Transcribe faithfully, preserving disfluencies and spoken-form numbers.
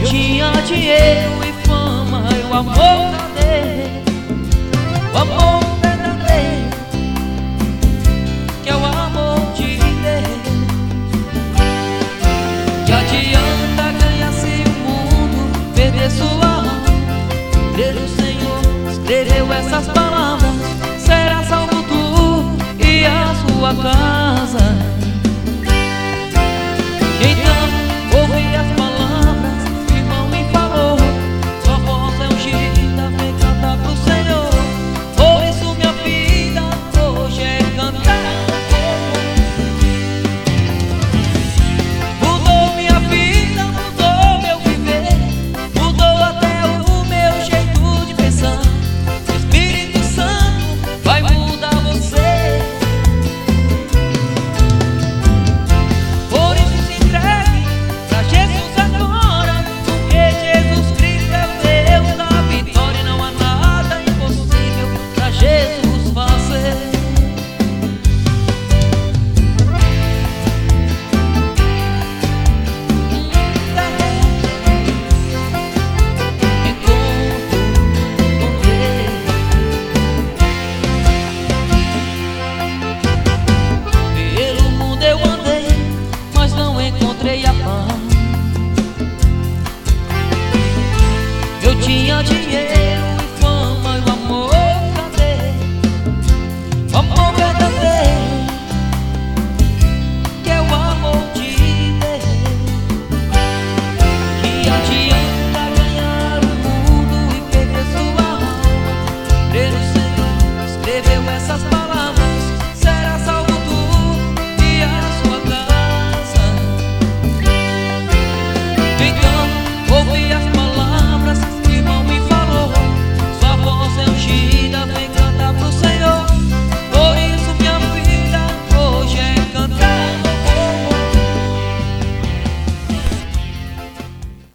tinha dinheiro e fama, e o amor verdadeiro, o amor verdadeiro, que é o amor de Deus. Que adianta ganhar-se o mundo, perder sua alma? Crer o Senhor escreveu essas palavras, será salvo tu e a sua casa.